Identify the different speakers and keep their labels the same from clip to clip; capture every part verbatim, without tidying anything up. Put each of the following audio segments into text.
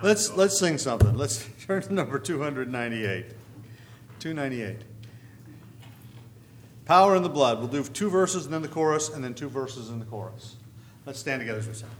Speaker 1: Let's let's sing something. Let's turn to number two ninety-eight. two ninety-eight. Power in the blood. We'll do two verses and then the chorus, and then two verses in the chorus. Let's stand together as we sing.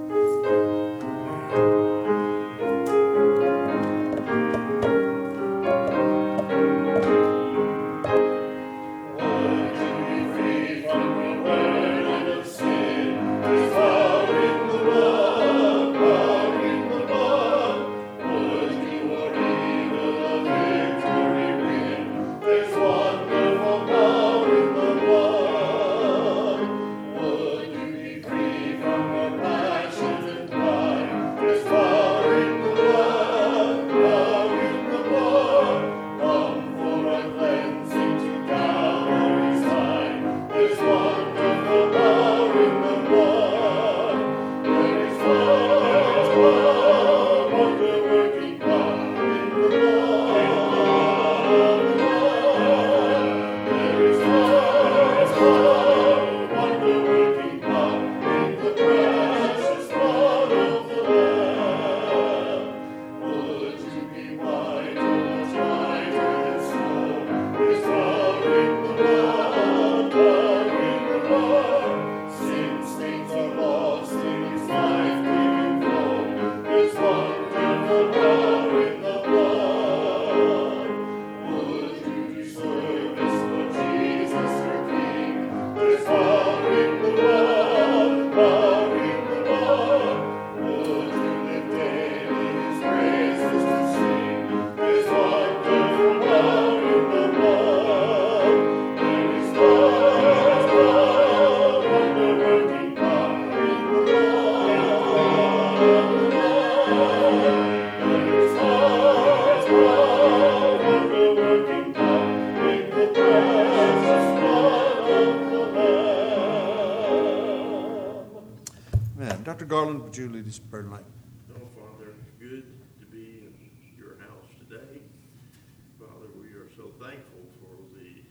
Speaker 1: Doctor Garland, would you lead us in prayer tonight?
Speaker 2: Oh, Father, it's good to be in your house today. Father, we are so thankful for the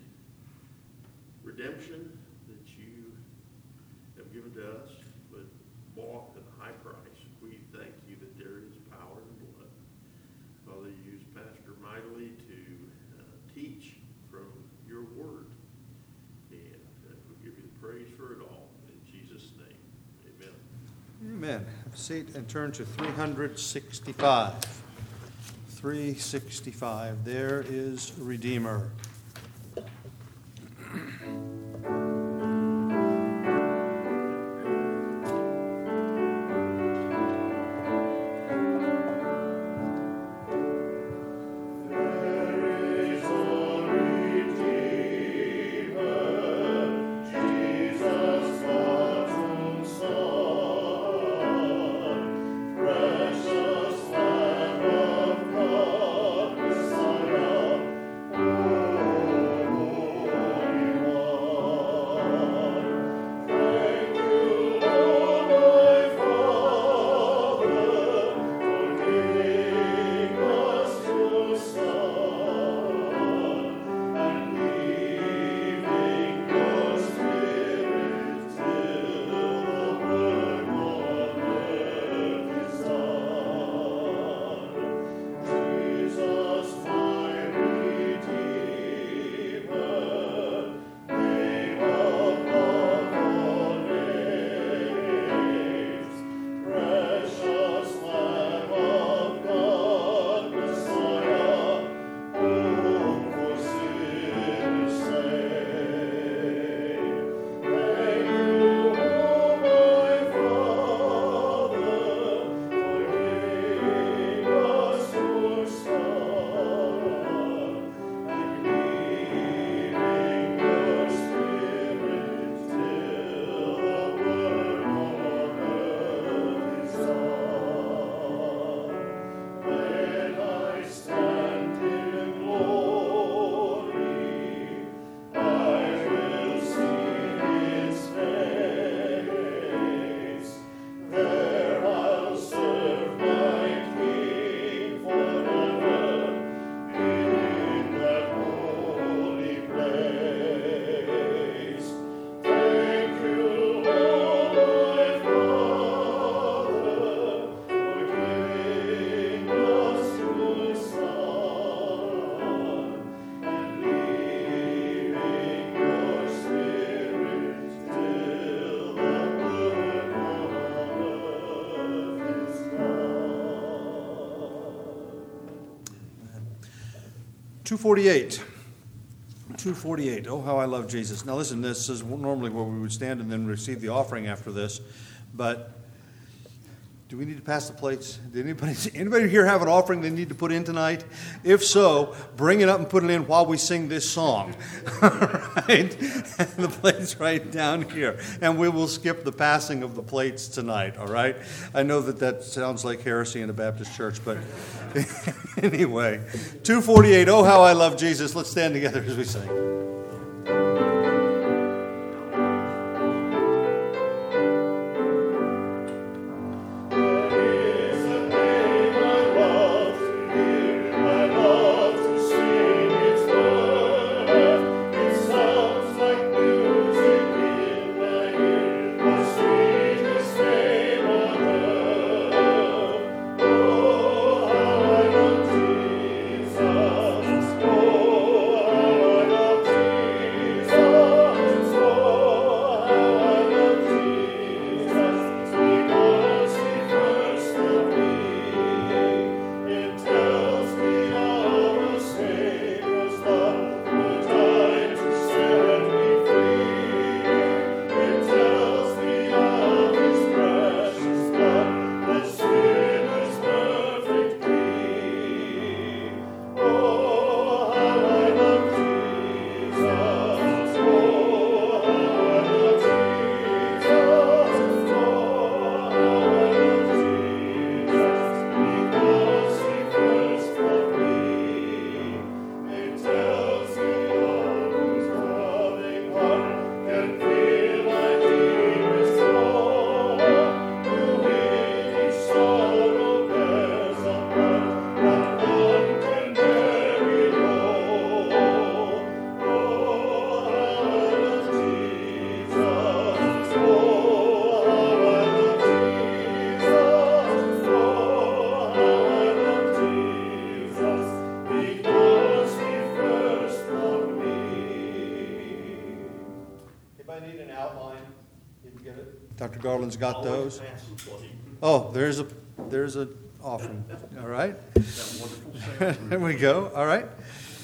Speaker 2: redemption that you have given to us, but bought at a high price. We thank you that there is power in blood. Father, you use Pastor mightily to uh, teach from your word, and uh, we give you the praise for it all. In Jesus' name, amen.
Speaker 1: Amen. Have a seat and turn to three sixty-five. three sixty-five. There is a Redeemer.
Speaker 3: Oh
Speaker 1: two forty-eight. two forty-eight, oh, how I love Jesus. Now listen, this is normally where we would stand and then receive the offering after this, but do we need to pass the plates? Did anybody, anybody here have an offering they need to put in tonight? If so, bring it up and put it in while we sing this song. All right? The plate's right down here. And we will skip the passing of the plates tonight, all right? I know that that sounds like heresy in a Baptist church, but anyway. two forty-eight, oh, how I love Jesus. Let's stand together as we sing. Doctor Garland's got those. Oh, there's a there's a offering. All right. There we go. All right.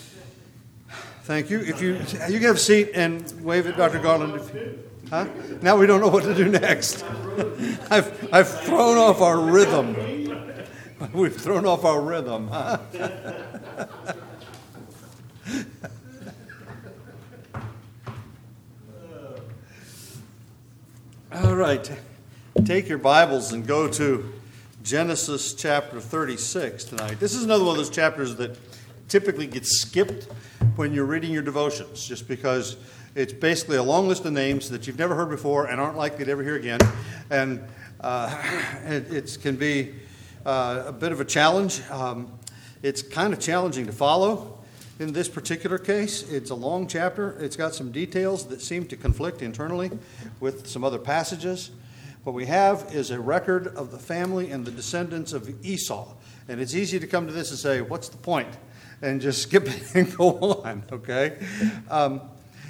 Speaker 1: Thank you. If you you can have a seat and wave at Doctor Garland. If you, huh? Now we don't know what to do next. I've I've thrown off our rhythm. We've thrown off our rhythm. Huh? All right, take your Bibles and go to Genesis chapter thirty-six tonight. This is another one of those chapters that typically gets skipped when you're reading your devotions, just because it's basically a long list of names that you've never heard before and aren't likely to ever hear again. And uh, it, it can be uh, a bit of a challenge. Um, it's kind of challenging to follow. In this particular case, it's a long chapter. It's got some details that seem to conflict internally with some other passages. What we have is a record of the family and the descendants of Esau. And it's easy to come to this and say, what's the point? And just skip it and go on, okay? Um,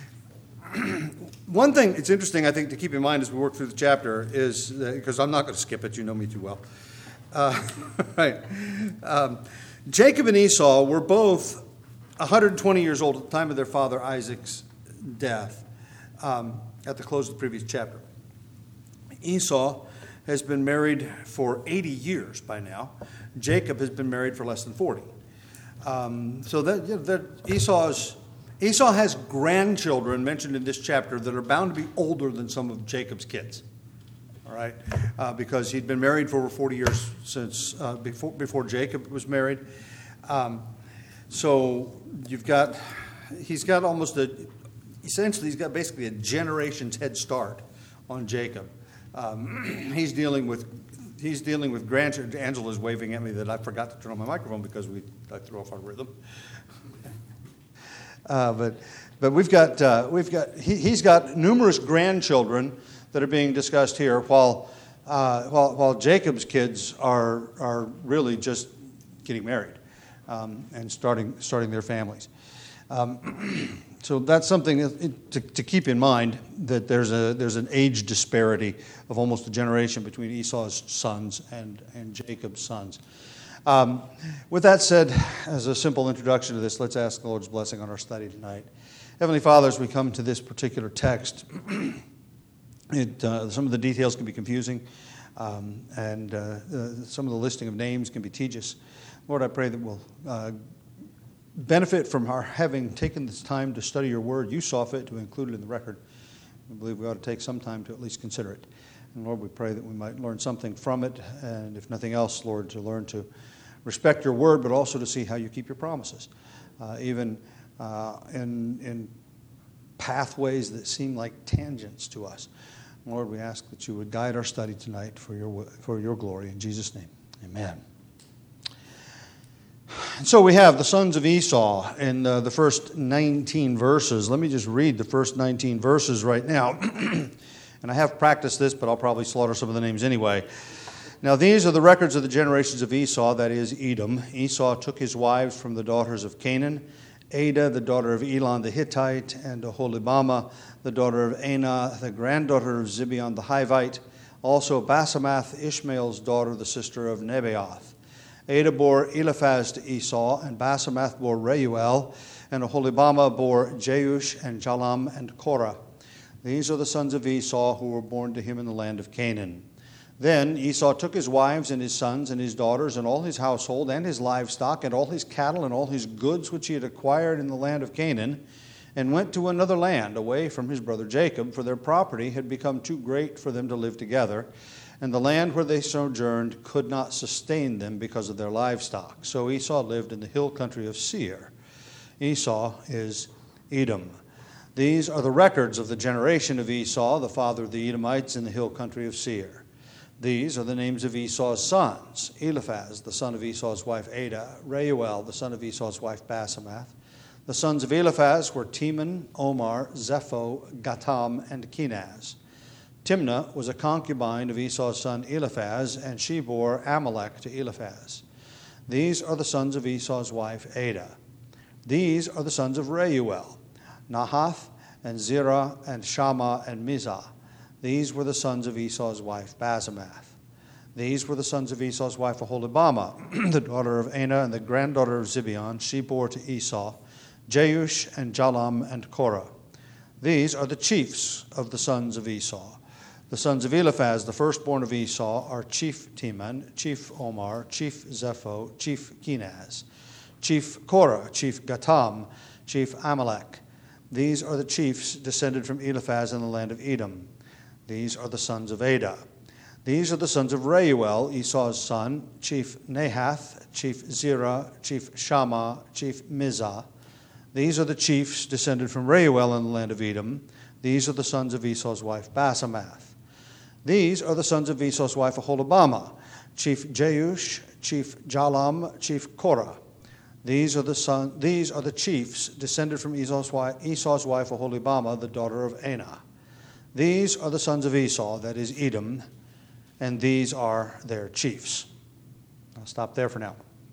Speaker 1: one thing it's interesting, I think, to keep in mind as we work through the chapter is, because I'm not going to skip it, you know me too well. Uh, right. Um, Jacob and Esau were both one hundred twenty years old at the time of their father Isaac's death, um, at the close of the previous chapter. Esau has been married for eighty years by now. Jacob has been married for less than forty. Um, so that, you know, that Esau's, Esau has grandchildren mentioned in this chapter that are bound to be older than some of Jacob's kids. All right, uh, because he'd been married for over forty years since uh, before before Jacob was married. Um, So you've got, he's got almost a, essentially he's got basically a generation's head start on Jacob. Um, he's dealing with, he's dealing with grandchildren. Angela's waving at me that I forgot to turn on my microphone because we I threw off our rhythm. uh, but but we've got uh, we've got he, he's got numerous grandchildren that are being discussed here, while uh, while while Jacob's kids are are really just getting married. Um, and starting starting their families. Um, so that's something to, to keep in mind, that there's a there's an age disparity of almost a generation between Esau's sons and, and Jacob's sons. Um, with that said, as a simple introduction to this, let's ask the Lord's blessing on our study tonight. Heavenly Father, as we come to this particular text, it, uh, some of the details can be confusing, um, and uh, uh, some of the listing of names can be tedious. Lord, I pray that we'll uh, benefit from our having taken this time to study your word. You saw fit to include it in the record. We believe we ought to take some time to at least consider it. And Lord, we pray that we might learn something from it, and if nothing else, Lord, to learn to respect your word, but also to see how you keep your promises, uh, even uh, in, in pathways that seem like tangents to us. Lord, we ask that you would guide our study tonight for your, for your glory. In Jesus' name, amen. And so we have the sons of Esau in uh, the first nineteen verses. Let me just read the first nineteen verses right now. And I have practiced this, but I'll probably slaughter some of the names anyway. Now these are the records of the generations of Esau, that is Edom. Esau took his wives from the daughters of Canaan, Adah, the daughter of Elon the Hittite, and Oholibamah, the daughter of Anah, the granddaughter of Zibeon the Hivite, also Basemath, Ishmael's daughter, the sister of Nebaioth. Adah bore Eliphaz to Esau, and Basemath bore Reuel, and Oholibamah bore Jeush, and Jalam, and Korah. These are the sons of Esau who were born to him in the land of Canaan. Then Esau took his wives and his sons and his daughters and all his household and his livestock and all his cattle and all his goods which he had acquired in the land of Canaan, and went to another land away from his brother Jacob, for their property had become too great for them to live together, and the land where they sojourned could not sustain them because of their livestock. So Esau lived in the hill country of Seir. Esau is Edom. These are the records of the generation of Esau, the father of the Edomites, in the hill country of Seir. These are the names of Esau's sons: Eliphaz, the son of Esau's wife Adah; Reuel, the son of Esau's wife Basemath. The sons of Eliphaz were Teman, Omar, Zepho, Gatam, and Kenaz. Timnah was a concubine of Esau's son Eliphaz, and she bore Amalek to Eliphaz. These are the sons of Esau's wife Adah. These are the sons of Reuel: Nahath, and Zerah, and Shammah, and Mizah. These were the sons of Esau's wife Basemath. These were the sons of Esau's wife Oholibamah, the daughter of Anah and the granddaughter of Zibeon. She bore to Esau Jeush, and Jalam, and Korah. These are the chiefs of the sons of Esau. The sons of Eliphaz, the firstborn of Esau, are Chief Teman, Chief Omar, Chief Zepho, Chief Kenaz, Chief Korah, Chief Gatam, Chief Amalek. These are the chiefs descended from Eliphaz in the land of Edom. These are the sons of Adah. These are the sons of Reuel, Esau's son: Chief Nahath, Chief Zerah, Chief Shammah, Chief Mizah. These are the chiefs descended from Reuel in the land of Edom. These are the sons of Esau's wife Basemath. These are the sons of Esau's wife Oholibamah: Chief Jeush, Chief Jalam, Chief Korah. These are the son, These are the chiefs descended from Esau's wife, Esau's wife Oholibamah, the daughter of Anah. These are the sons of Esau, that is Edom, and these are their chiefs. I'll stop there for now.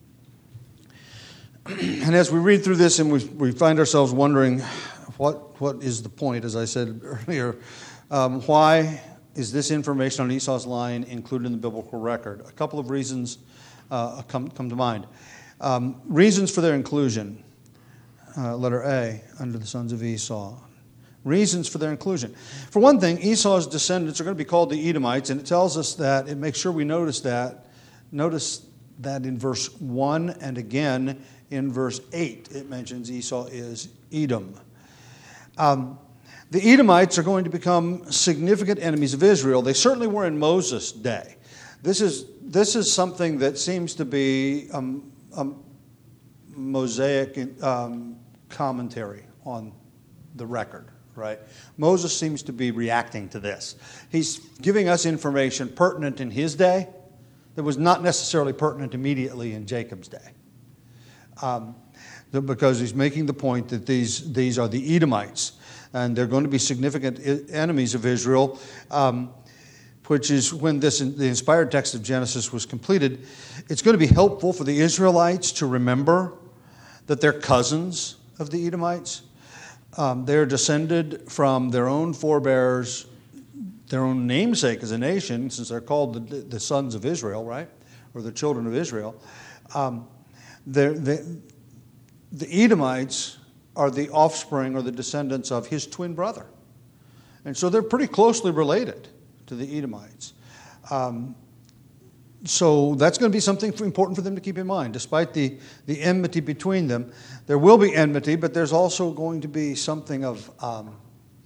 Speaker 1: And as we read through this and we, we find ourselves wondering, what what is the point, as I said earlier, um, why is this information on Esau's line included in the biblical record? A couple of reasons uh, come, come to mind. Um, reasons for their inclusion, uh, letter A, under the sons of Esau. Reasons for their inclusion. For one thing, Esau's descendants are going to be called the Edomites, and it tells us that, it makes sure we notice that, notice that in verse one and again in verse eight, it mentions Esau is Edom. Um, the Edomites are going to become significant enemies of Israel. They certainly were in Moses' day. This is, this is something that seems to be um, a Mosaic um, commentary on the record. Right? Moses seems to be reacting to this. He's giving us information pertinent in his day that was not necessarily pertinent immediately in Jacob's day. Um, because he's making the point that these, these are the Edomites, and they're going to be significant enemies of Israel, um, which is when this the inspired text of Genesis was completed. It's going to be helpful for the Israelites to remember that they're cousins of the Edomites. Um, they're descended from their own forebears, their own namesake as a nation, since they're called the, the sons of Israel, right? Or the children of Israel. Um, the, the Edomites are the offspring or the descendants of his twin brother. And so they're pretty closely related to the Edomites. Um, so that's going to be something important for them to keep in mind. Despite the, the enmity between them, there will be enmity, but there's also going to be something of, um,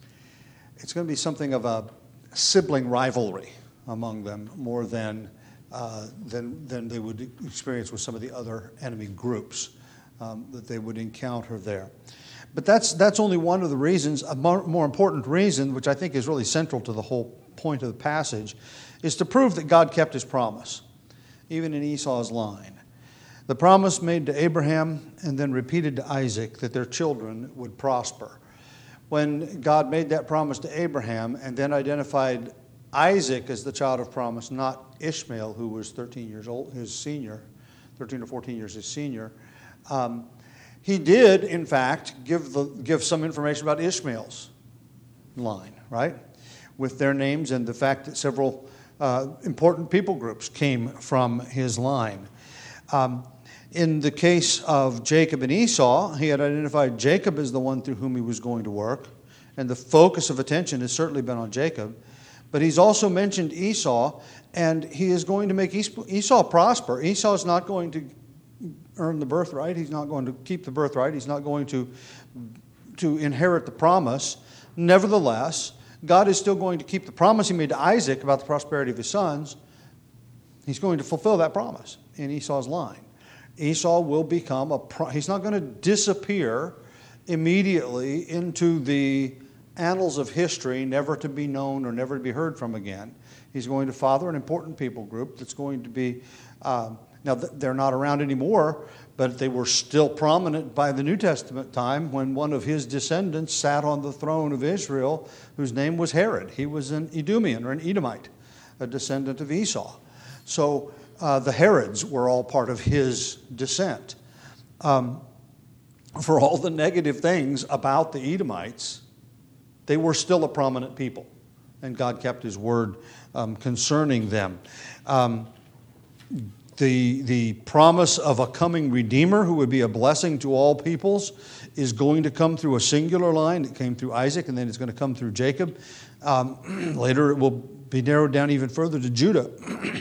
Speaker 1: it's going to be something of a sibling rivalry among them more than, uh, than, than they would experience with some of the other enemy groups um, that they would encounter there. But that's, that's only one of the reasons. A more, more important reason, which I think is really central to the whole point of the passage, is to prove that God kept his promise, even in Esau's line. The promise made to Abraham and then repeated to Isaac that their children would prosper. When God made that promise to Abraham and then identified Isaac as the child of promise, not Ishmael, who was thirteen years old, his senior, thirteen or fourteen years his senior, um, he did, in fact, give the, give some information about Ishmael's line, right? With their names and the fact that several uh, important people groups came from his line. Um, in the case of Jacob and Esau, he had identified Jacob as the one through whom he was going to work, and the focus of attention has certainly been on Jacob. But he's also mentioned Esau, and he is going to make Esau prosper. Esau is not going to earn the birthright. He's not going to keep the birthright. He's not going to, to inherit the promise. Nevertheless, God is still going to keep the promise he made to Isaac about the prosperity of his sons. He's going to fulfill that promise in Esau's line. Esau will become a, pro- he's not going to disappear immediately into the annals of history, never to be known or never to be heard from again. He's going to father an important people group that's going to be, um, now they're not around anymore, but they were still prominent by the New Testament time when one of his descendants sat on the throne of Israel, whose name was Herod. He was an Edomian or an Edomite, a descendant of Esau. So uh, the Herods were all part of his descent. Um, for all the negative things about the Edomites, they were still a prominent people, and God kept his word um, concerning them. Um, the, the promise of a coming Redeemer who would be a blessing to all peoples is going to come through a singular line. It came through Isaac, and then it's going to come through Jacob. Um, later, it will be narrowed down even further to Judah,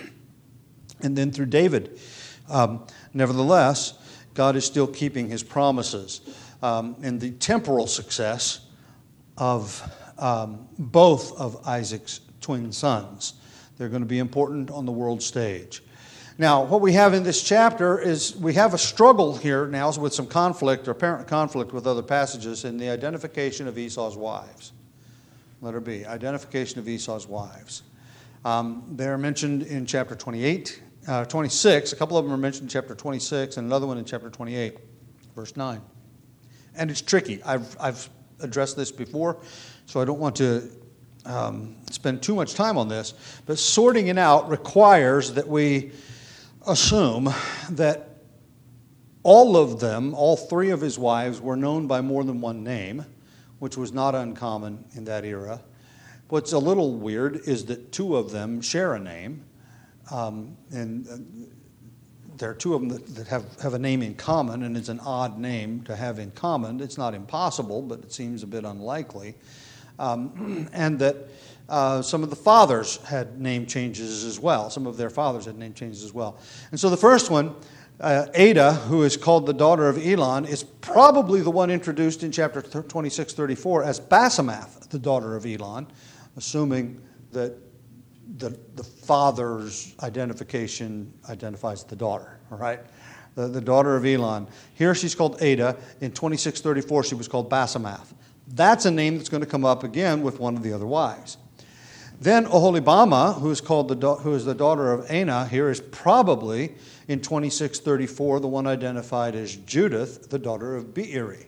Speaker 1: and then through David. Um, nevertheless, God is still keeping his promises. Um, and the temporal success of um, both of Isaac's twin sons. They're going to be important on the world stage. Now, what we have in this chapter is we have a struggle here now with some conflict or apparent conflict with other passages in the identification of Esau's wives. Letter B, identification of Esau's wives. Um, they're mentioned in chapter twenty-eight, uh, twenty-six. A couple of them are mentioned in chapter twenty-six and another one in chapter twenty-eight, verse nine. And it's tricky. I've, I've addressed this before, so I don't want to um, spend too much time on this. But sorting it out requires that we assume that all of them, all three of his wives, were known by more than one name, which was not uncommon in that era. What's a little weird is that two of them share a name, um, and uh, there are two of them that, that have, have a name in common, and it's an odd name to have in common. It's not impossible, but it seems a bit unlikely. Um, and that uh, some of the fathers had name changes as well. Some of their fathers had name changes as well. And so the first one, uh, Ada, who is called the daughter of Elon, is probably the one introduced in chapter twenty-six thirty-four as Basemath, the daughter of Elon, assuming that the, the father's identification identifies the daughter, all right? The, the daughter of Elon. Here she's called Ada. In twenty-six thirty-four, she was called Basemath. That's a name that's going to come up again with one of the other wives. Then Oholibama, who is called the who is the daughter of Anah, here is probably in twenty-six thirty-four the one identified as Judith, the daughter of Beeri.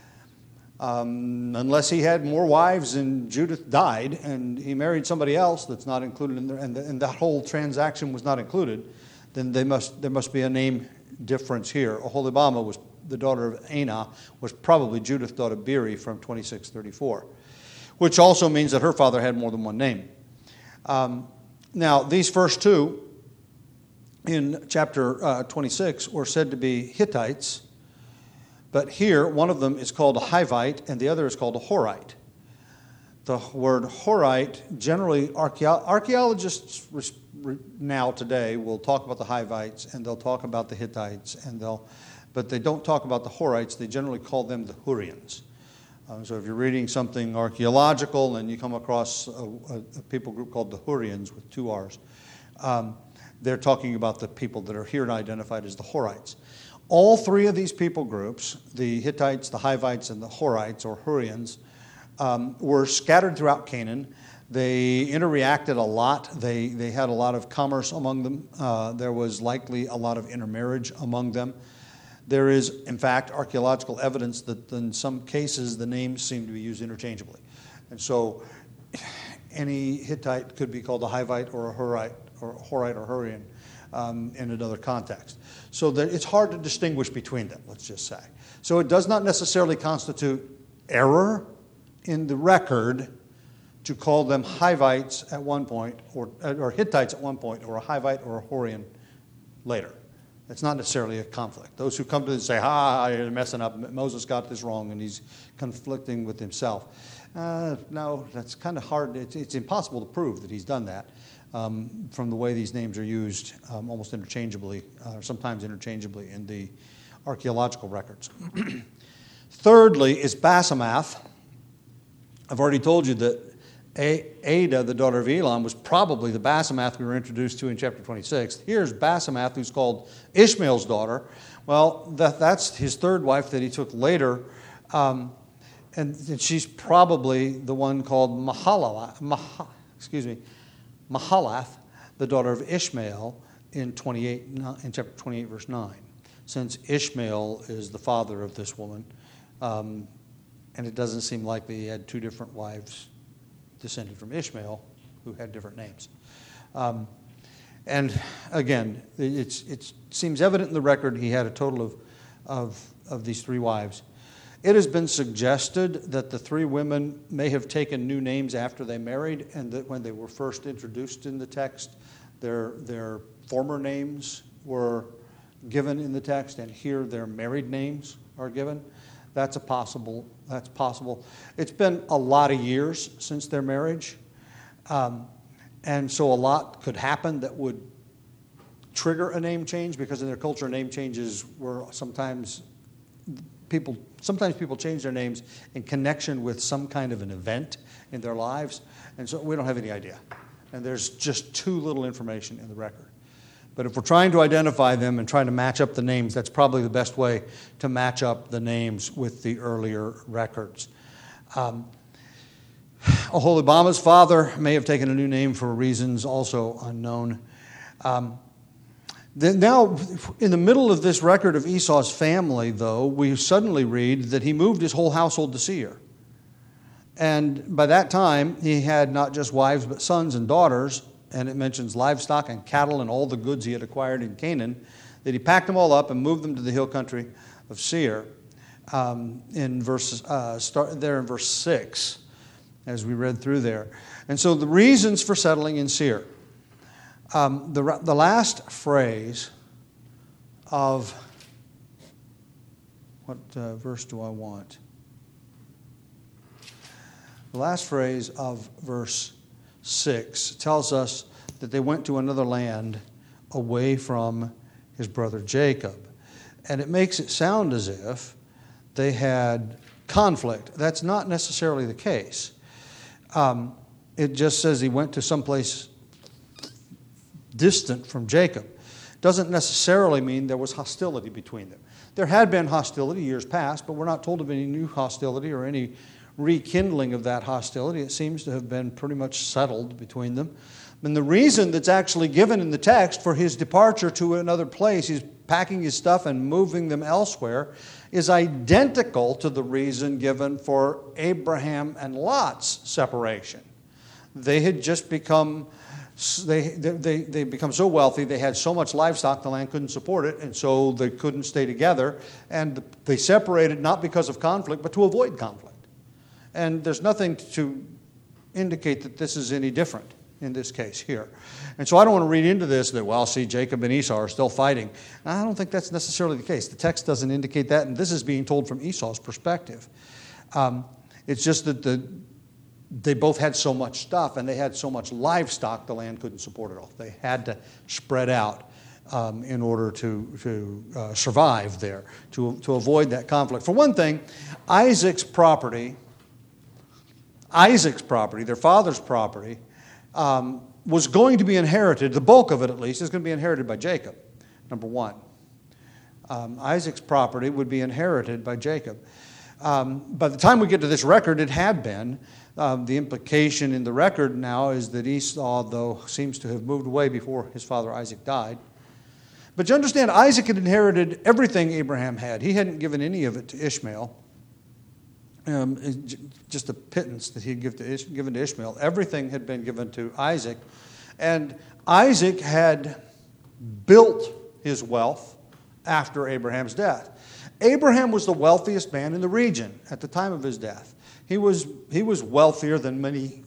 Speaker 1: Um, unless he had more wives and Judith died and he married somebody else that's not included in there, and, the, and that whole transaction was not included, then they must there must be a name difference here. Oholibama was the daughter of Anah, was probably Judith, daughter of Beeri, from twenty-six thirty-four, which also means that her father had more than one name. Um, now, these first two in chapter uh, twenty-six were said to be Hittites, but here one of them is called a Hivite and the other is called a Horite. The word Horite, generally archeo- archaeologists now today will talk about the Hivites and they'll talk about the Hittites, and they'll, but they don't talk about the Horites. They generally call them the Hurrians. Um, so if you're reading something archaeological and you come across a, a, a people group called the Hurrians with two R's, um, they're talking about the people that are here identified as the Horites. All three of these people groups, the Hittites, the Hivites, and the Horites, or Hurrians, um, were scattered throughout Canaan. They interreacted a lot. They, they had a lot of commerce among them. Uh, there was likely a lot of intermarriage among them. There is, in fact, archaeological evidence that in some cases the names seem to be used interchangeably. And so any Hittite could be called a Hivite or a Horite, or a Horite or Hurrian um, in another context. So that it's hard to distinguish between them, let's just say. So it does not necessarily constitute error in the record to call them Hivites at one point, or, or Hittites at one point, or a Hivite or a Hurrian later. It's not necessarily a conflict. Those who come to this and say, ha, you're messing up, Moses got this wrong, and he's conflicting with himself. Uh, no, that's kind of hard. It's, it's impossible to prove that he's done that um, from the way these names are used um, almost interchangeably, uh, or sometimes interchangeably in the archaeological records. Thirdly is Basemath. I've already told you that Ada, the daughter of Elam, was probably the Basemath we were introduced to in chapter twenty-six. Here's Basemath, who's called Ishmael's daughter. Well, that, that's his third wife that he took later. Um, and, and she's probably the one called Mahalath, Mah, excuse me, Mahalath, the daughter of Ishmael in twenty-eight, in chapter twenty-eight, verse nine. Since Ishmael is the father of this woman, um, and it doesn't seem likely he had two different wives descended from Ishmael who had different names. Um, and again, it's, it seems evident in the record he had a total of, of, of these three wives. It has been suggested that the three women may have taken new names after they married, and that when they were first introduced in the text, their, their former names were given in the text, and here their married names are given. That's a possible. That's possible. It's been a lot of years since their marriage, um, and so a lot could happen that would trigger a name change, because in their culture, name changes were sometimes people. Sometimes people change their names in connection with some kind of an event in their lives, and so we don't have any idea. And there's just too little information in the record. But if we're trying to identify them and trying to match up the names, that's probably the best way to match up the names with the earlier records. Um, Oholibama's father may have taken a new name for reasons also unknown. Um, then now, in the middle of this record of Esau's family, though, we suddenly read that he moved his whole household to Seir. And by that time, he had not just wives, but sons and daughters. And it mentions livestock and cattle and all the goods he had acquired in Canaan, that he packed them all up and moved them to the hill country of Seir. Um, in verse, uh, start there in verse six, as we read through there. And so the reasons for settling in Seir. Um, the, the last phrase of, what uh, verse do I want? The last phrase of verse six tells us that they went to another land away from his brother Jacob. And it makes it sound as if they had conflict. That's not necessarily the case. Um, it just says he went to someplace distant from Jacob. Doesn't necessarily mean there was hostility between them. There had been hostility years past, but we're not told of any new hostility or any rekindling of that hostility. It seems to have been pretty much settled between them. And the reason that's actually given in the text for his departure to another place, he's packing his stuff and moving them elsewhere, is identical to the reason given for Abraham and Lot's separation. They had just become they, they, they become so wealthy, they had so much livestock, the land couldn't support it, and so they couldn't stay together. And they separated not because of conflict, but to avoid conflict. And there's nothing to indicate that this is any different in this case here. And so I don't want to read into this that, well, see, Jacob and Esau are still fighting. I don't think that's necessarily the case. The text doesn't indicate that, and this is being told from Esau's perspective. Um, it's just that the they both had so much stuff, and they had so much livestock, the land couldn't support it all. They had to spread out um, in order to, to uh, survive there, to, to avoid that conflict. For one thing, Isaac's property, Isaac's property, their father's property, um, was going to be inherited, the bulk of it at least, is going to be inherited by Jacob, number one. Um, Isaac's property would be inherited by Jacob. Um, by the time we get to this record, it had been. Um, the implication in the record now is that Esau, though, seems to have moved away before his father Isaac died. But you understand, Isaac had inherited everything Abraham had. He hadn't given any of it to Ishmael. Um, just a pittance that he had give to Ish, given to Ishmael. Everything had been given to Isaac. And Isaac had built his wealth after Abraham's death. Abraham was the wealthiest man in the region at the time of his death. He was, he was wealthier than many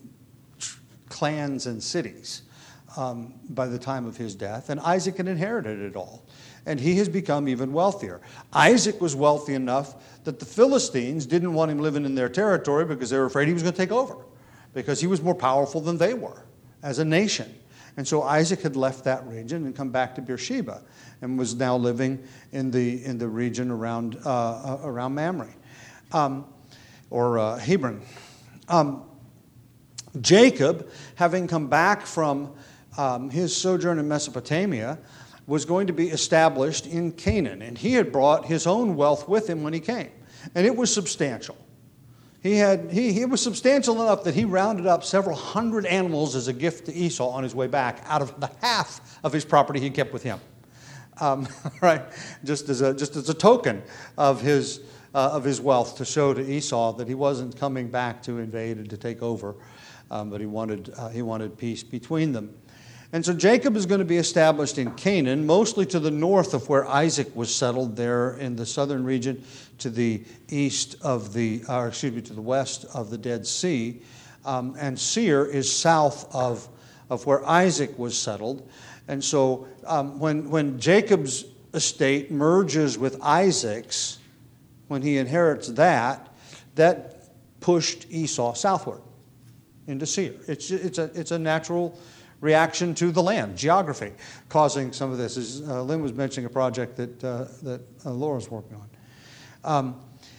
Speaker 1: clans and cities um, by the time of his death, and Isaac had inherited it all. And he has become even wealthier. Isaac was wealthy enough that the Philistines didn't want him living in their territory because they were afraid he was going to take over, because he was more powerful than they were as a nation. And so Isaac had left that region and come back to Beersheba and was now living in the in the region around uh, around Mamre. Um, or uh, Hebron. Um, Jacob, having come back from um, his sojourn in Mesopotamia, was going to be established in Canaan. And he had brought his own wealth with him when he came. And it was substantial. He had he, he was substantial enough that he rounded up several hundred animals as a gift to Esau on his way back out of the half of his property he kept with him. Um, right? Just as a, just as a token of his Uh, of his wealth, to show to Esau that he wasn't coming back to invade and to take over, um, but he wanted uh, he wanted peace between them. And so Jacob is going to be established in Canaan, mostly to the north of where Isaac was settled, there in the southern region, to the east of the, or excuse me, to the west of the Dead Sea. Um, and Seir is south of of where Isaac was settled. And so um, when when Jacob's estate merges with Isaac's, when he inherits that, that pushed Esau southward into Seir. It's, it's, a, it's a natural reaction to the land, geography, causing some of this. As uh, Lynn was mentioning a project that, uh, that uh, Laura's working on. Um,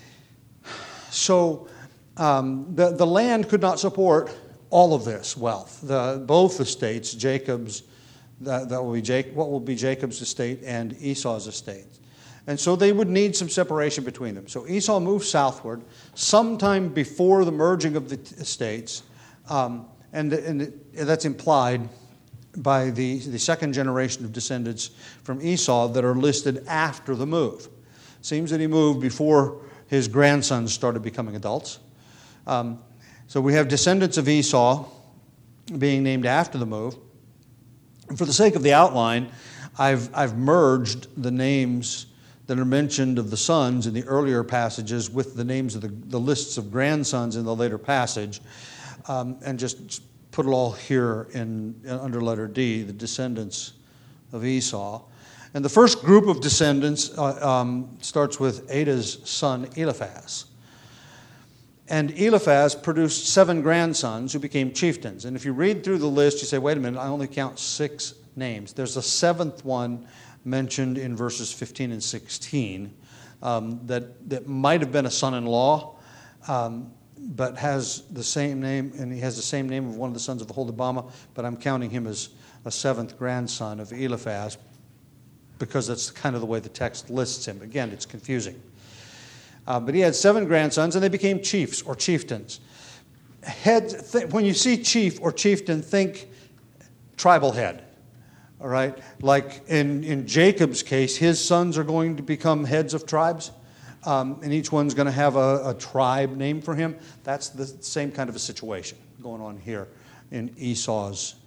Speaker 1: so um, the, the land could not support all of this wealth. The, both estates, Jacob's, that, that will be Jake, what will be Jacob's estate and Esau's estate. And so they would need some separation between them. So Esau moved southward sometime before the merging of the estates, um, and, and it, that's implied by the, the second generation of descendants from Esau that are listed after the move. Seems that he moved before his grandsons started becoming adults. Um, so we have descendants of Esau being named after the move. And for the sake of the outline, I've, I've merged the names that are mentioned of the sons in the earlier passages with the names of the, the lists of grandsons in the later passage, um, and just put it all here in, in under letter D, the descendants of Esau. And the first group of descendants uh, um, starts with Ada's son Eliphaz. And Eliphaz produced seven grandsons who became chieftains. And if you read through the list, you say, wait a minute, I only count six names. There's a seventh one mentioned in verses fifteen and sixteen um, that, that might have been a son-in-law, um, but has the same name, and he has the same name of one of the sons of Aholibamah, but I'm counting him as a seventh grandson of Eliphaz because that's kind of the way the text lists him. Again, it's confusing. Uh, but he had seven grandsons, and they became chiefs or chieftains. Head, th- when you see chief or chieftain, think tribal head. All right? Like in, in Jacob's case, his sons are going to become heads of tribes, um, and each one's going to have a, a tribe named for him. That's the same kind of a situation going on here in Esau's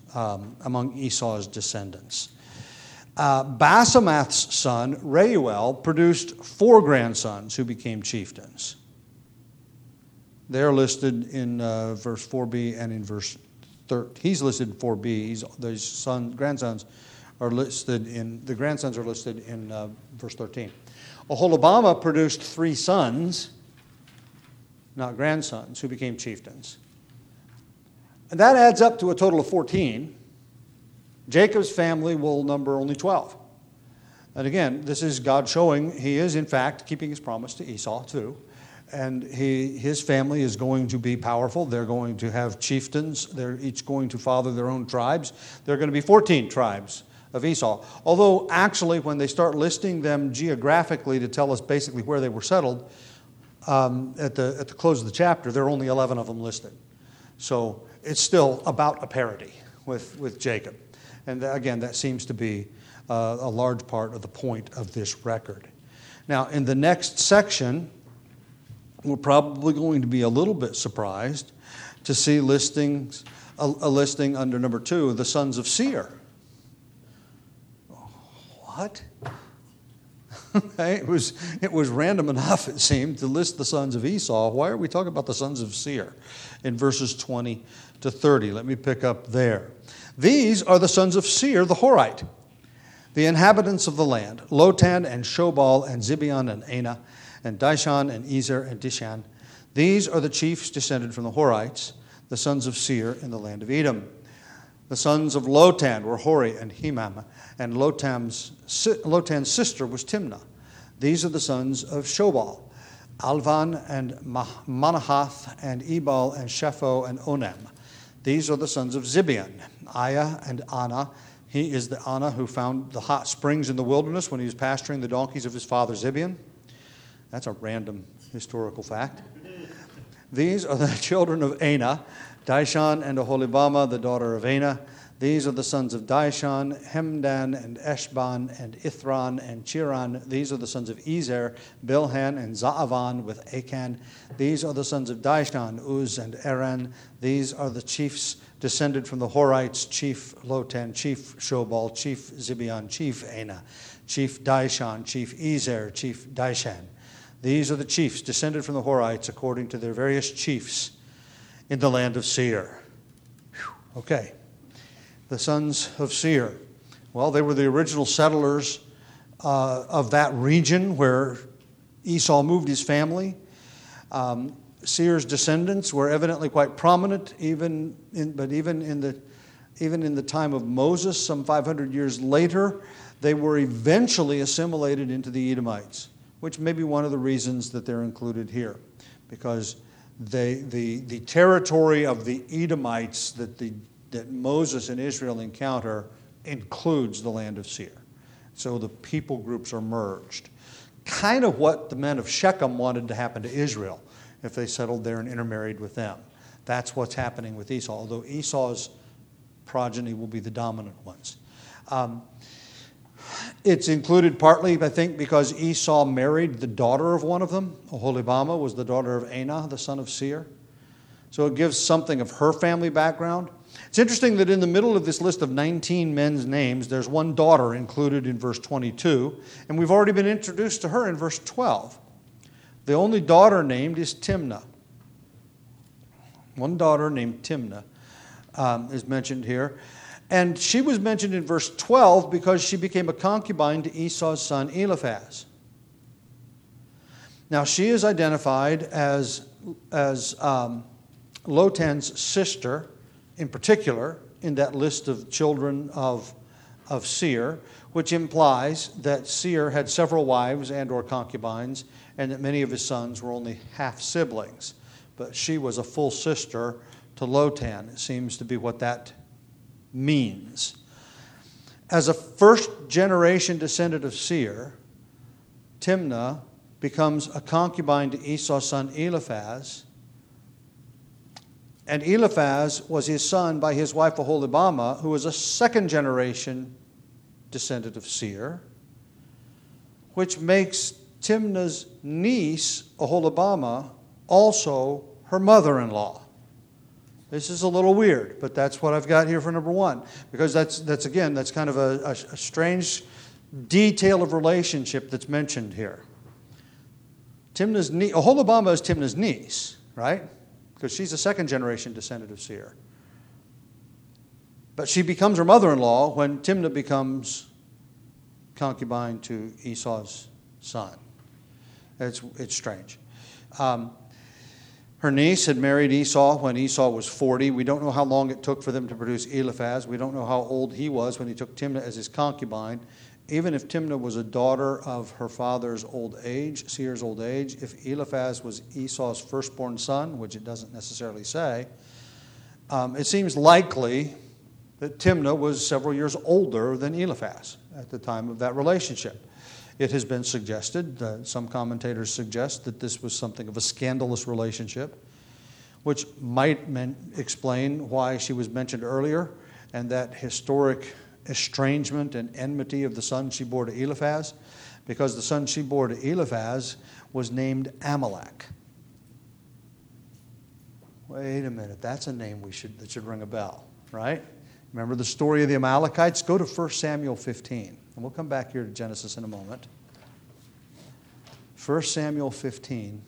Speaker 1: um, among Esau's descendants. Uh, Basemath's son, Reuel, produced four grandsons who became chieftains. They're listed in uh, verse four b and in verse thirteen. He's listed in four b. He's, those son, grandsons are listed in, the grandsons are listed in uh, verse thirteen. Oholibamah produced three sons, not grandsons, who became chieftains. And that adds up to a total of fourteen. Jacob's family will number only twelve. And again, this is God showing he is, in fact, keeping his promise to Esau, too. And he, his family is going to be powerful. They're going to have chieftains. They're each going to father their own tribes. There are going to be fourteen tribes of Esau. Although, actually, when they start listing them geographically to tell us basically where they were settled, um, at the at the close of the chapter, there are only eleven of them listed. So it's still about a parity with, with Jacob. And again, that seems to be uh, a large part of the point of this record. Now, in the next section, we're probably going to be a little bit surprised to see listings, a, a listing under number two, the sons of Seir. What? it was it was random enough, it seemed, to list the sons of Esau. Why are we talking about the sons of Seir in verses twenty to thirty? Let me pick up there. These are the sons of Seir the Horite, the inhabitants of the land, Lotan and Shobal and Zibeon and Anah and Dishon and Ezer and Dishan. These are the chiefs descended from the Horites, the sons of Seir in the land of Edom. The sons of Lotan were Hori and Hemam, and Lotan's, Lotan's sister was Timnah. These are the sons of Shobal, Alvan and Manahath and Ebal and Shepho and Onem. These are the sons of Zibeon, Aya and Anna. He is the Anna who found the hot springs in the wilderness when he was pasturing the donkeys of his father Zibeon. That's a random historical fact. These are the children of Anah, Dishon and Oholibamah, the daughter of Anah. These are the sons of Dishon, Hemdan and Eshban and Ithran and Chiran. These are the sons of Ezer, Bilhan and Zaavan with Achan. These are the sons of Dishon, Uz and Aran. These are the chiefs descended from the Horites, chief Lotan, chief Shobal, chief Zibeon, chief Anah, chief Dishon, chief Ezer, chief Dishan. These are the chiefs descended from the Horites according to their various chiefs in the land of Seir. Whew. Okay. The sons of Seir. Well, they were the original settlers uh, of that region where Esau moved his family. Um, Seir's descendants were evidently quite prominent, even in, but even in the even in the time of Moses, some five hundred years later, they were eventually assimilated into the Edomites, which may be one of the reasons that they're included here, because they, the the territory of the Edomites that the that Moses and Israel encounter includes the land of Seir. So the people groups are merged. Kind of what the men of Shechem wanted to happen to Israel if they settled there and intermarried with them. That's what's happening with Esau, although Esau's progeny will be the dominant ones. Um, it's included partly, I think, because Esau married the daughter of one of them. Oholibamah was the daughter of Anah, the son of Seir. So it gives something of her family background. It's interesting that in the middle of this list of nineteen men's names, there's one daughter included in verse twenty-two, and we've already been introduced to her in verse twelve. The only daughter named is Timnah. One daughter named Timnah um, is mentioned here. And she was mentioned in verse twelve because she became a concubine to Esau's son Eliphaz. Now, she is identified as, as um, Lotan's sister, in particular, in that list of children of, of Seir, which implies that Seir had several wives and or concubines, and that many of his sons were only half-siblings. But she was a full sister to Lotan. It seems to be what that means. As a first-generation descendant of Seir, Timnah becomes a concubine to Esau's son Eliphaz, and Eliphaz was his son by his wife Oholibamah, who was a second-generation descendant of Seir, which makes Timnah's niece, Oholibamah, also her mother-in-law. This is a little weird, but that's what I've got here for number one. Because that's, that's again, that's kind of a, a, a strange detail of relationship that's mentioned here. Timnah's niece, Oholibamah is Timnah's niece, right? Because she's a second generation descendant of Seir. But she becomes her mother-in-law when Timnah becomes concubine to Esau's son. It's, it's strange. Um, her niece had married Esau when Esau was forty. We don't know how long it took for them to produce Eliphaz. We don't know how old he was when he took Timnah as his concubine. Even if Timnah was a daughter of her father's old age, Seir's old age, if Eliphaz was Esau's firstborn son, which it doesn't necessarily say, um, it seems likely that Timnah was several years older than Eliphaz at the time of that relationship. It has been suggested, uh, some commentators suggest, that this was something of a scandalous relationship, which might men- explain why she was mentioned earlier, and that historic estrangement and enmity of the son she bore to Eliphaz, because the son she bore to Eliphaz was named Amalek. Wait a minute, that's a name we should that should ring a bell, right? Remember the story of the Amalekites? Go to First Samuel fifteen. And we'll come back here to Genesis in a moment. First Samuel fifteen.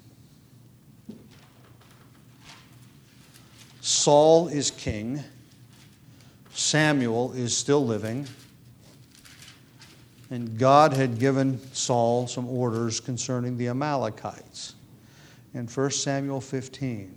Speaker 1: Saul is king. Samuel is still living. And God had given Saul some orders concerning the Amalekites. In First Samuel fifteen.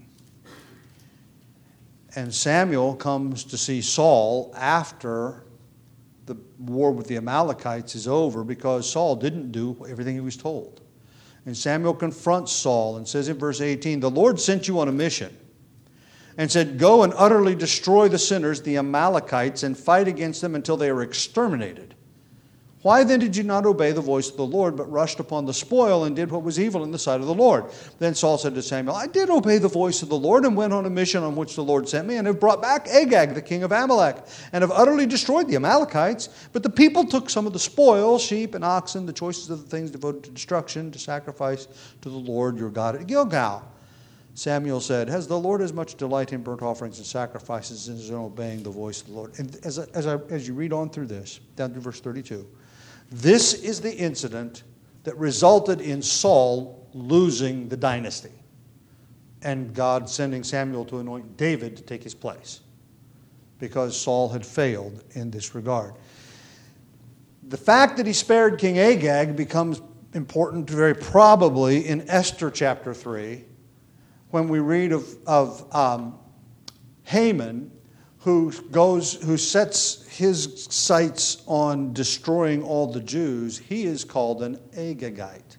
Speaker 1: And Samuel comes to see Saul after the war with the Amalekites is over, because Saul didn't do everything he was told. And Samuel confronts Saul and says in verse eighteen, "The Lord sent you on a mission and said, 'Go and utterly destroy the sinners, the Amalekites, and fight against them until they are exterminated.' Why then did you not obey the voice of the Lord, but rushed upon the spoil and did what was evil in the sight of the Lord?" Then Saul said to Samuel, "I did obey the voice of the Lord and went on a mission on which the Lord sent me, and have brought back Agag, the king of Amalek, and have utterly destroyed the Amalekites. But the people took some of the spoil, sheep and oxen, the choicest of the things devoted to destruction, to sacrifice to the Lord your God at Gilgal." Samuel said, "Has the Lord as much delight in burnt offerings and sacrifices as in obeying the voice of the Lord?" And as, I, as, I, as you read on through this, down to verse thirty-two, this is the incident that resulted in Saul losing the dynasty and God sending Samuel to anoint David to take his place, because Saul had failed in this regard. The fact that he spared King Agag becomes important very probably in Esther chapter three, when we read of, of um, Haman, who goes, who sets his sights on destroying all the Jews. He is called an Agagite,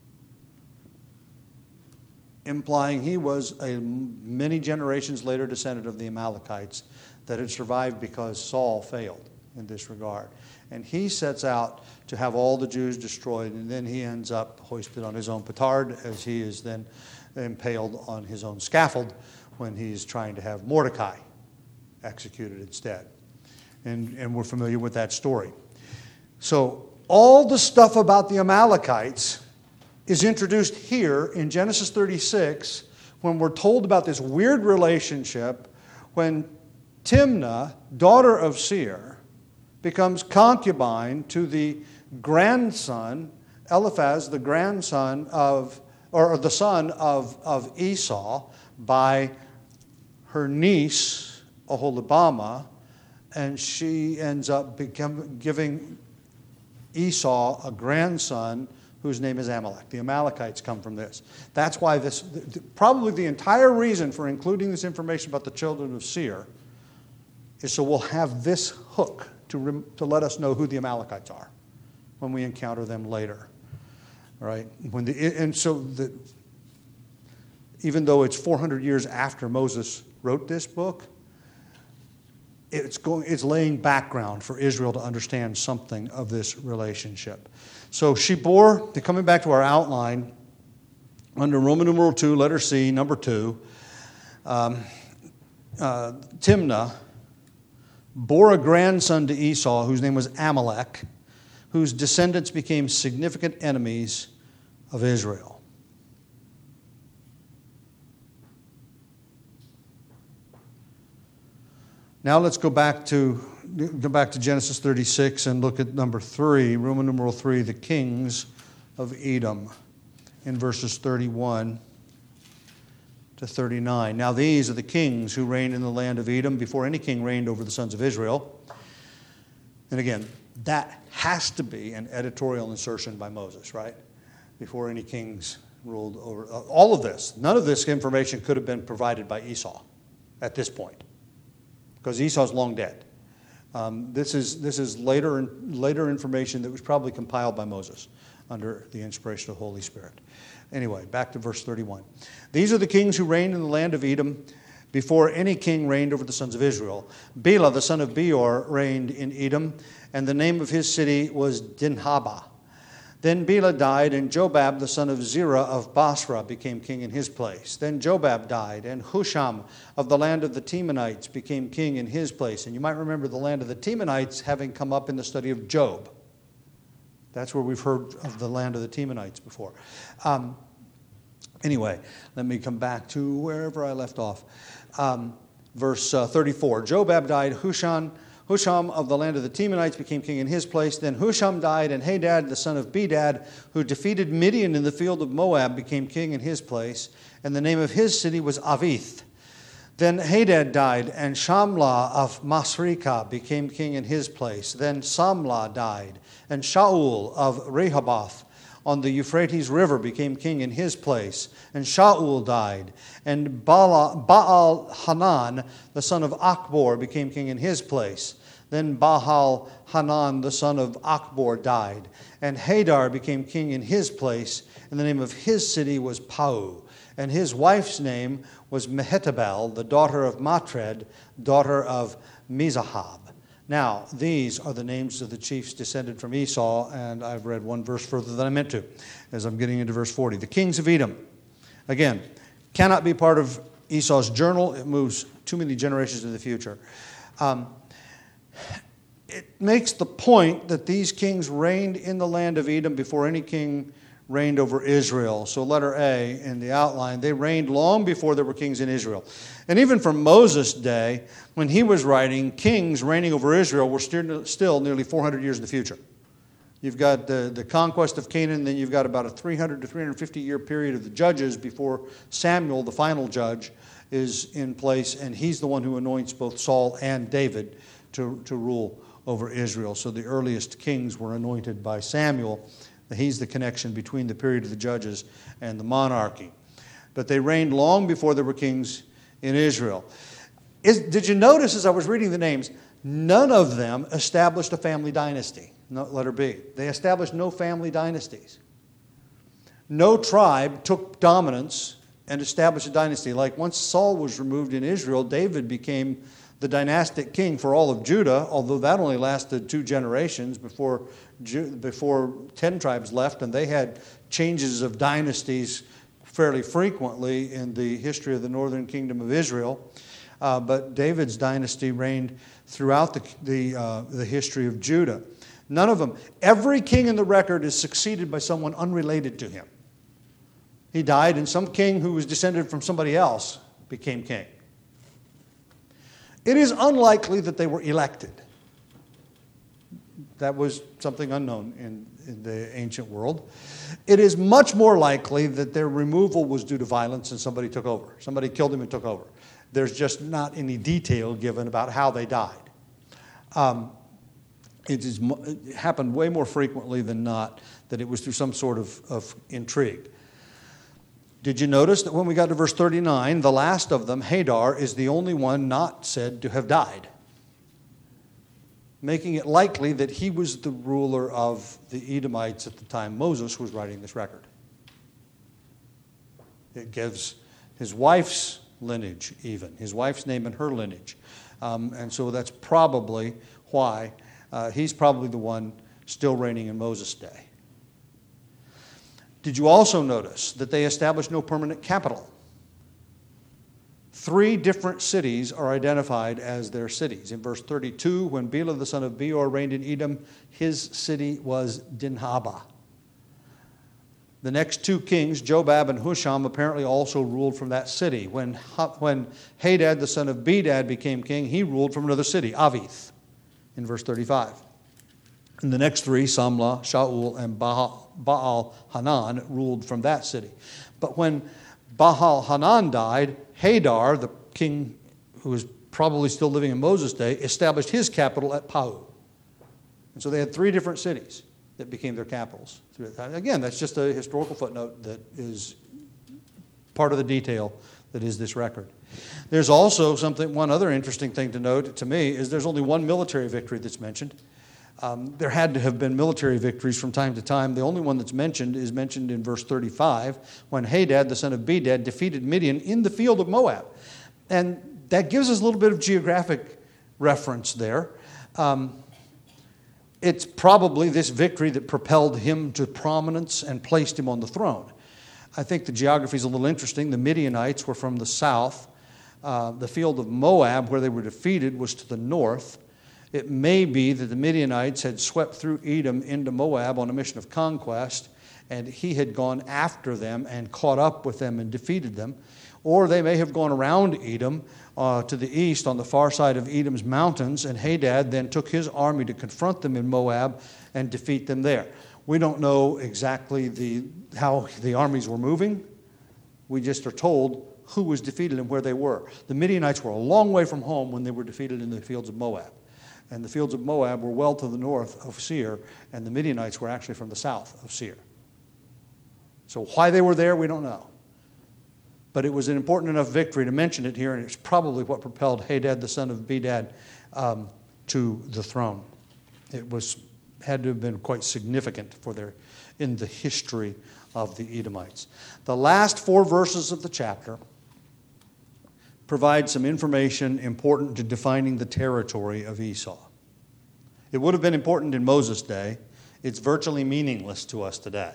Speaker 1: implying he was a many generations later descendant of the Amalekites that had survived because Saul failed in this regard. And he sets out to have all the Jews destroyed, and then he ends up hoisted on his own petard as he is then impaled on his own scaffold when he's trying to have Mordecai executed instead. And, and we're familiar with that story. So all the stuff about the Amalekites is introduced here in Genesis thirty-six when we're told about this weird relationship when Timnah, daughter of Seir, becomes concubine to the grandson, Eliphaz, the grandson of, or the son of, of Esau, by her niece, Oholibamah, and she ends up become, giving Esau a grandson whose name is Amalek. The Amalekites come from this. That's why this, probably the entire reason for including this information about the children of Seir is so we'll have this hook to, to let us know who the Amalekites are when we encounter them later. All right? When the, and so the, even though it's four hundred years after Moses wrote this book, It's, going, it's laying background for Israel to understand something of this relationship. So she bore, coming back to our outline, under Roman numeral two, letter C, number two, um, uh, Timnah bore a grandson to Esau whose name was Amalek, whose descendants became significant enemies of Israel. Now let's go back to go back to Genesis thirty-six and look at number three, Roman numeral three, the kings of Edom, in verses thirty-one to thirty-nine. Now these are the kings who reigned in the land of Edom before any king reigned over the sons of Israel. And again, that has to be an editorial insertion by Moses, right? Before any kings ruled over. Uh, all of this, none of this information could have been provided by Esau at this point, because Esau's long dead. Um, this is this is later later information that was probably compiled by Moses under the inspiration of the Holy Spirit. Anyway, back to verse thirty-one. These are the kings who reigned in the land of Edom before any king reigned over the sons of Israel. Bela, the son of Beor, reigned in Edom, and the name of his city was Dinhabah. Then Bela died, and Jobab, the son of Zerah of Basra, became king in his place. Then Jobab died, and Husham of the land of the Temanites became king in his place. And you might remember the land of the Temanites having come up in the study of Job. That's where we've heard of the land of the Temanites before. Um, anyway, let me come back to wherever I left off. Um, verse uh, thirty-four. Jobab died, Husham Husham of the land of the Temanites became king in his place. Then Husham died, and Hadad, the son of Bedad, who defeated Midian in the field of Moab, became king in his place. And the name of his city was Avith. Then Hadad died, and Shamlah of Masrekah became king in his place. Then Samlah died, and Shaul of Rehoboth on the Euphrates River became king in his place. And Shaul died. And Baal Hanan, the son of Achbor, became king in his place. Then Baal Hanan, the son of Achbor, died. And Hadar became king in his place. And the name of his city was Pau. And his wife's name was Mehetabel, the daughter of Matred, daughter of Mizahab. Now, these are the names of the chiefs descended from Esau, and I've read one verse further than I meant to, as I'm getting into verse forty. The kings of Edom, again, cannot be part of Esau's journal. It moves too many generations in the future. Um, it makes the point that these kings reigned in the land of Edom before any king reigned over Israel. So letter A in the outline, they reigned long before there were kings in Israel. And even from Moses' day, when he was writing, kings reigning over Israel were still, still nearly four hundred years in the future. You've got the, the conquest of Canaan, then you've got about a three hundred to three hundred fifty year period of the judges before Samuel, the final judge, is in place, and he's the one who anoints both Saul and David to, to rule over Israel. So the earliest kings were anointed by Samuel. He's the connection between the period of the judges and the monarchy. But they reigned long before there were kings in Israel. Is, did you notice as I was reading the names, none of them established a family dynasty? No, letter B. They established no family dynasties. No tribe took dominance and established a dynasty. Like once Saul was removed in Israel, David became the dynastic king for all of Judah, although that only lasted two generations before, before ten tribes left, and they had changes of dynasties fairly frequently in the history of the northern kingdom of Israel. Uh, but David's dynasty reigned throughout the, the, uh, the history of Judah. None of them. Every king in the record is succeeded by someone unrelated to him. He died, and some king who was descended from somebody else became king. It is unlikely that they were elected. That was something unknown in, in the ancient world. It is much more likely that their removal was due to violence and somebody took over. Somebody killed them and took over. There's just not any detail given about how they died. Um, it, is, it happened way more frequently than not that it was through some sort of, of intrigue. Did you notice that when we got to verse thirty-nine, the last of them, Hadar, is the only one not said to have died, making it likely that he was the ruler of the Edomites at the time Moses was writing this record. It gives his wife's lineage even, his wife's name and her lineage. Um, and so that's probably why uh, he's probably the one still reigning in Moses' day. Did you also notice that they established no permanent capital? Three different cities are identified as their cities. In verse thirty-two, when Bela the son of Beor reigned in Edom, his city was Dinhabah. The next two kings, Jobab and Husham, apparently also ruled from that city. When, when Hadad, the son of Bedad, became king, he ruled from another city, Avith, in verse thirty-five. And the next three, Samlah, Shaul, and Baal, Baal Hanan, ruled from that city. But when Baal Hanan died, Hadar, the king who was probably still living in Moses' day, established his capital at Pau. And so they had three different cities that became their capitals. Again, that's just a historical footnote that is part of the detail that is this record. There's also something, one other interesting thing to note to me is there's only one military victory that's mentioned. Um, there had to have been military victories from time to time. The only one that's mentioned is mentioned in verse thirty-five when Hadad, the son of Bedad, defeated Midian in the field of Moab. And that gives us a little bit of geographic reference there. Um, It's probably this victory that propelled him to prominence and placed him on the throne. I think the geography is a little interesting. The Midianites were from the south. Uh, the field of Moab, where they were defeated, was to the north. It may be that the Midianites had swept through Edom into Moab on a mission of conquest, and he had gone after them and caught up with them and defeated them. Or they may have gone around Edom uh, to the east on the far side of Edom's mountains, and Hadad then took his army to confront them in Moab and defeat them there. We don't know exactly the, how the armies were moving. We just are told who was defeated and where they were. The Midianites were a long way from home when they were defeated in the fields of Moab. And the fields of Moab were well to the north of Seir, and the Midianites were actually from the south of Seir. So why they were there, we don't know. But it was an important enough victory to mention it here, and it's probably what propelled Hadad, the son of Bedad, um, to the throne. It was had to have been quite significant for their in the history of the Edomites. The last four verses of the chapter provide some information important to defining the territory of Esau. It would have been important in Moses' day. It's virtually meaningless to us today.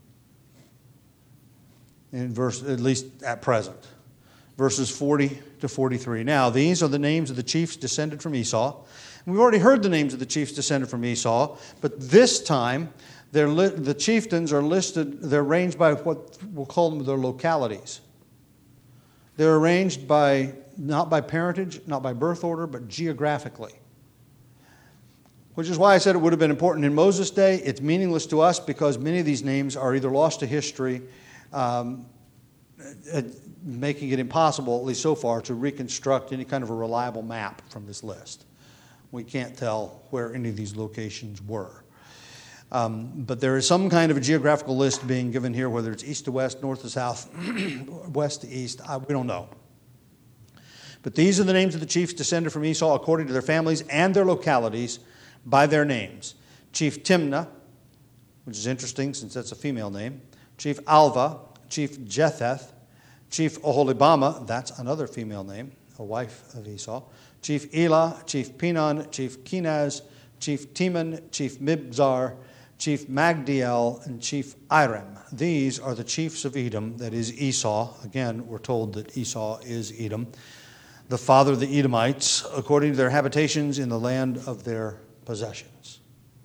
Speaker 1: In verse, at least at present. Verses forty to forty-three. Now, these are the names of the chiefs descended from Esau. And we've already heard the names of the chiefs descended from Esau, but this time they're li- the chieftains are listed, they're arranged by what we'll call them their localities. They're arranged by, not by parentage, not by birth order, but geographically. Which is why I said it would have been important in Moses' day. It's meaningless to us because many of these names are either lost to history, Um, uh, making it impossible, at least so far, to reconstruct any kind of a reliable map from this list. We can't tell where any of these locations were. Um, but there is some kind of a geographical list being given here, whether it's east to west, north to south, west to east, I, we don't know. But these are the names of the chiefs descended from Esau according to their families and their localities by their names. Chief Timnah, which is interesting since that's a female name. Chief Alva, Chief Jetheth, Chief Oholibamah, that's another female name, a wife of Esau. Chief Elah, Chief Pinon, Chief Kenaz, Chief Teman, Chief Mibzar, Chief Magdiel, and Chief Iram. These are the chiefs of Edom, that is Esau. Again, we're told that Esau is Edom, the father of the Edomites, according to their habitations in the land of their possessions.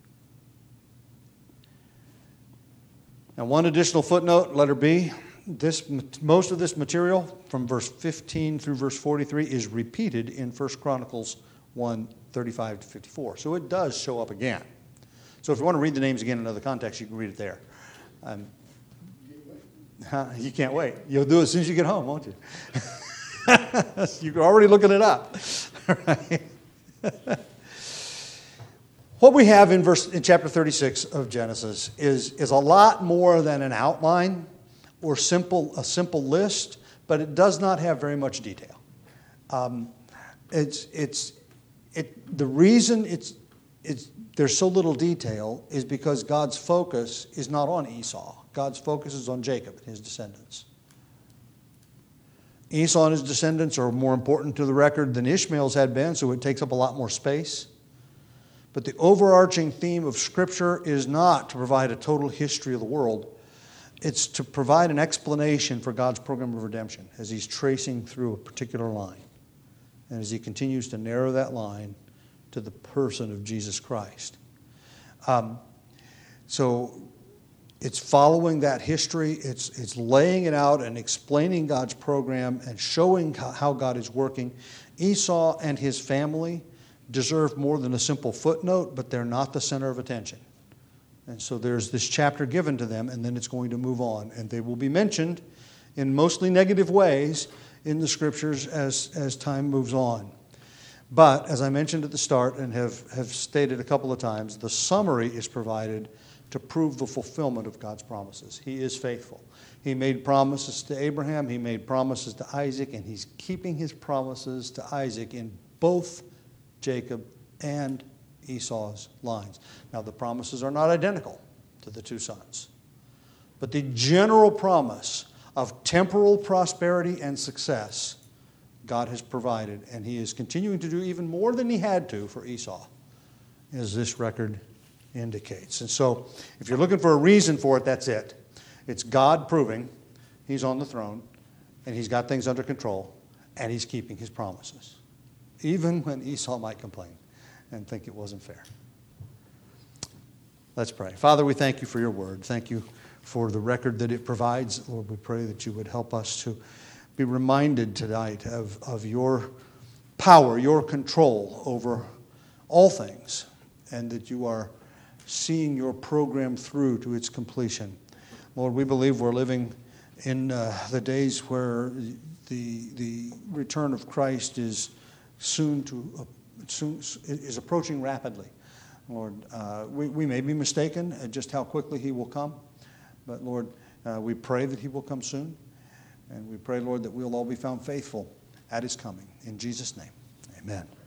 Speaker 1: Now, one additional footnote, letter B. This, most of this material from verse fifteen through verse forty-three is repeated in First Chronicles one, thirty-five to fifty-four. So it does show up again. So if you want to read the names again in another context, you can read it there. Um, you can't wait. You'll do it as soon as you get home, won't you? You're already looking it up. Right? What we have in verse in chapter thirty-six of Genesis is, is a lot more than an outline or simple a simple list, but it does not have very much detail. Um, it's it's it the reason it's it's there's so little detail is because God's focus is not on Esau. God's focus is on Jacob and his descendants. Esau and his descendants are more important to the record than Ishmael's had been, so it takes up a lot more space. But the overarching theme of Scripture is not to provide a total history of the world. It's to provide an explanation for God's program of redemption as he's tracing through a particular line. And as he continues to narrow that line to the person of Jesus Christ. Um, so it's following that history. It's, it's laying it out and explaining God's program and showing how God is working. Esau and his family deserve more than a simple footnote, but they're not the center of attention. And so there's this chapter given to them, and then it's going to move on. And they will be mentioned in mostly negative ways in the Scriptures as, as time moves on. But, as I mentioned at the start and have, have stated a couple of times, the summary is provided to prove the fulfillment of God's promises. He is faithful. He made promises to Abraham, he made promises to Isaac, and he's keeping his promises to Isaac in both Jacob and Esau's lines. Now, the promises are not identical to the two sons, but the general promise of temporal prosperity and success God has provided, and he is continuing to do even more than he had to for Esau, as this record indicates. And so, if you're looking for a reason for it, that's it. It's God proving he's on the throne, and he's got things under control, and he's keeping his promises, even when Esau might complain and think it wasn't fair. Let's pray. Father, we thank you for your word. Thank you for the record that it provides. Lord, we pray that you would help us to be reminded tonight of, of your power, your control over all things, and that you are seeing your program through to its completion. Lord, we believe we're living in uh, the days where the the return of Christ is soon to uh, soon is approaching rapidly. Lord, uh, we, we may be mistaken at just how quickly he will come, but Lord, uh, we pray that he will come soon. And we pray, Lord, that we'll all be found faithful at his coming. In Jesus' name, amen.